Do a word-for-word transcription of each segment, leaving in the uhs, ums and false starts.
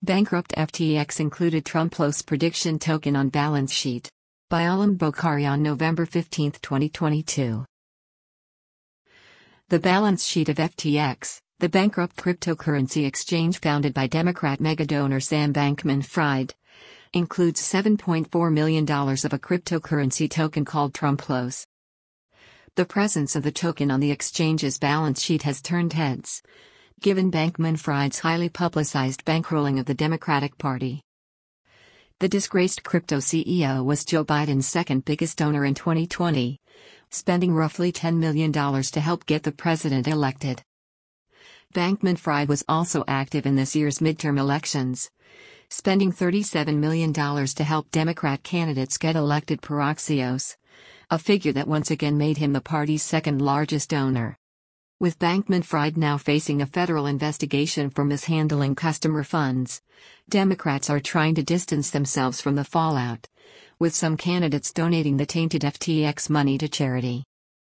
Bankrupt F T X included Trumplos prediction token on balance sheet. By Alam Bokhari on November fifteenth, twenty twenty-two. The balance sheet of F T X, the bankrupt cryptocurrency exchange founded by Democrat megadonor Sam Bankman-Fried, includes seven point four million dollars of a cryptocurrency token called Trumplos. The presence of the token on the exchange's balance sheet has turned heads, given Bankman-Fried's highly publicized bankrolling of the Democratic Party. The disgraced crypto C E O was Joe Biden's second biggest donor in twenty twenty, spending roughly ten million dollars to help get the president elected. Bankman-Fried was also active in this year's midterm elections, spending thirty-seven million dollars to help Democrat candidates get elected per Axios, a figure that once again made him the party's second largest donor. With Bankman-Fried now facing a federal investigation for mishandling customer funds, Democrats are trying to distance themselves from the fallout, with some candidates donating the tainted F T X money to charity.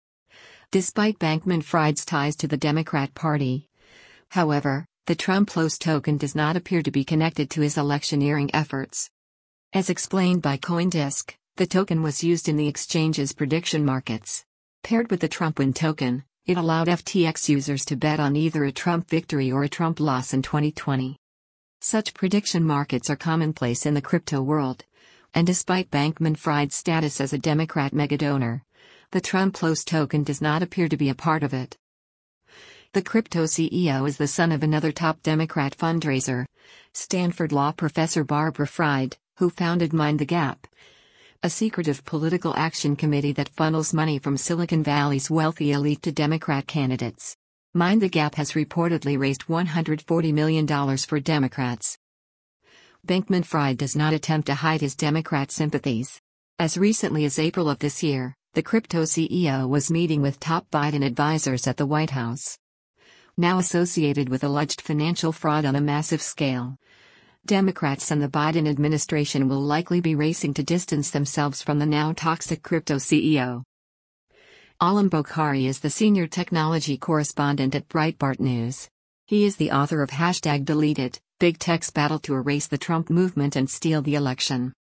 Despite Bankman-Fried's ties to the Democrat Party, however, the Trumplos token does not appear to be connected to his electioneering efforts. As explained by CoinDesk, the token was used in the exchange's prediction markets. Paired with the TrumpWin token, it allowed F T X users to bet on either a Trump victory or a Trump loss in twenty twenty. Such prediction markets are commonplace in the crypto world, and despite Bankman-Fried's status as a Democrat megadonor, the Trumplos token does not appear to be a part of it. The crypto C E O is the son of another top Democrat fundraiser, Stanford law professor Barbara Fried, who founded Mind the Gap, a secretive political action committee that funnels money from Silicon Valley's wealthy elite to Democrat candidates. Mind the Gap has reportedly raised one hundred forty million dollars for Democrats. Bankman-Fried does not attempt to hide his Democrat sympathies. As recently as April of this year, the crypto C E O was meeting with top Biden advisors at the White House. Now associated with alleged financial fraud on a massive scale, Democrats and the Biden administration will likely be racing to distance themselves from the now toxic crypto C E O. Alam Bokhari is the senior technology correspondent at Breitbart News. He is the author of Hashtag Deleted, Big Tech's Battle to Erase the Trump Movement and Steal the Election.